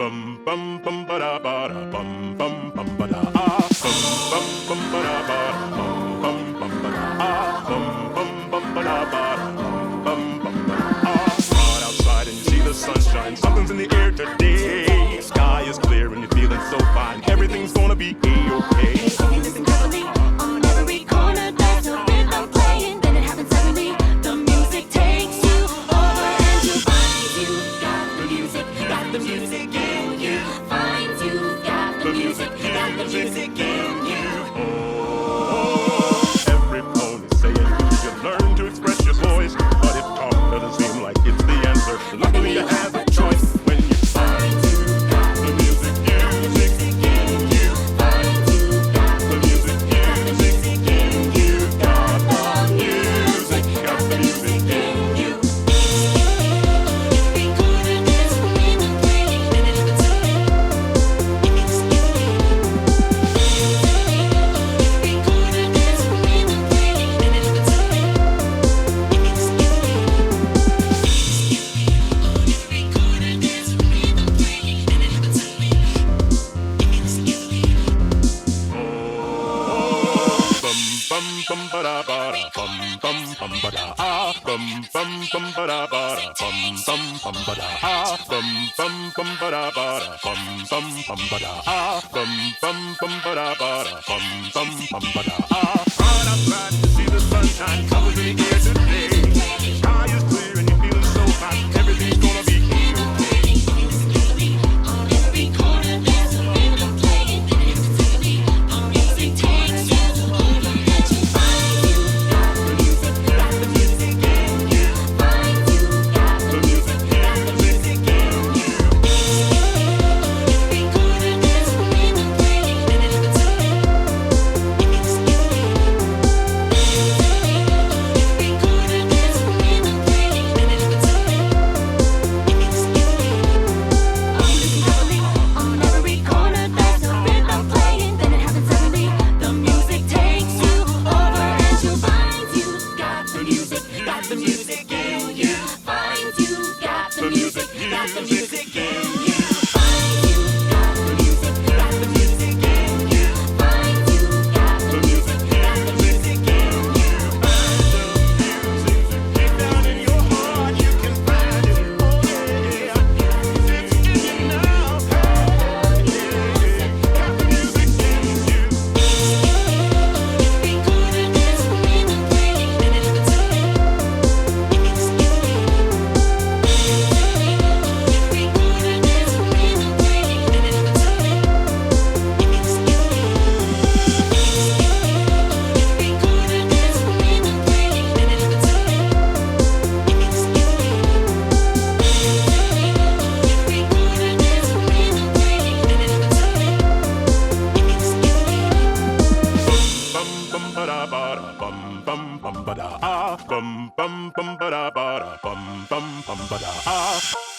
bum bum bum ba da ba da bum bum bum ba da ah bum bum bum ba da ba da bum bum bum ba da ah bum bum bum ba da ba da bum bum bum ba da ah. Run outside and you see the sunshine, something's in the air today. Sky is clear and you're feeling so fine. Everything's gonna be A-okay. Listen carefully, on every corner there's a rhythm playing. Then it happens suddenly, the music takes you over and you find you've got the music, got the music in you. Find you've got the music, got the music in you. Oh, every phone is saying you should learn to express your voice, but if talk doesn't seem like it's the answer, luckily you have a choice when you find you've got the music, music in you. Find you've got the music, music in you. Got the music, got the music in you. Recorded this rhythm playing, then it happens suddenly. Recorded this rhythm playing, then it happens suddenly. Recorded this rhythm playing, then it happens suddenly. Bum bum bum ba da ba da bum bum bum ba da ah bum bum bum ba da ba da bum bum bum ba da ah bum bum bum ba da ba da bum bum bum ba da ah bum bum bum ba da ba da bum bum bum ba da ah. Run outside to see the sunshine, colors in the air today. Sky is clear and you're feeling so fine. Everything's gonna be A-okay. On every corner there's a rhythm playing, then it happens suddenly. The music takes you over and you find you've got the music, got the music in you. Find you've got the music, got the music in you. Recorded this rhythm playing, then it happens suddenly. Recorded this rhythm playing, then it happens suddenly. Listen carefully, on every corner there's a rhythm playing. Then it happens suddenly, the music takes you over and you find you've got the music, got the music in you. Find you've got the music, got the music in you. Find you've got the music, got the music in you. Find you've got the music, got the music in you. Deep down in your heart you can find it. Oh yeah, it's in you now. Got the music in you. Recorded this rhythm playing, then it happens suddenly. Recorded this rhythm playing, then it happens suddenly. Recorded this rhythm playing, then it happens suddenly. Recorded this rhythm playing, then it happens suddenly. Bum bum ba da ba da bum bum bum ba da ah bum bum bum ba da ba da bum bum bum ba da ah.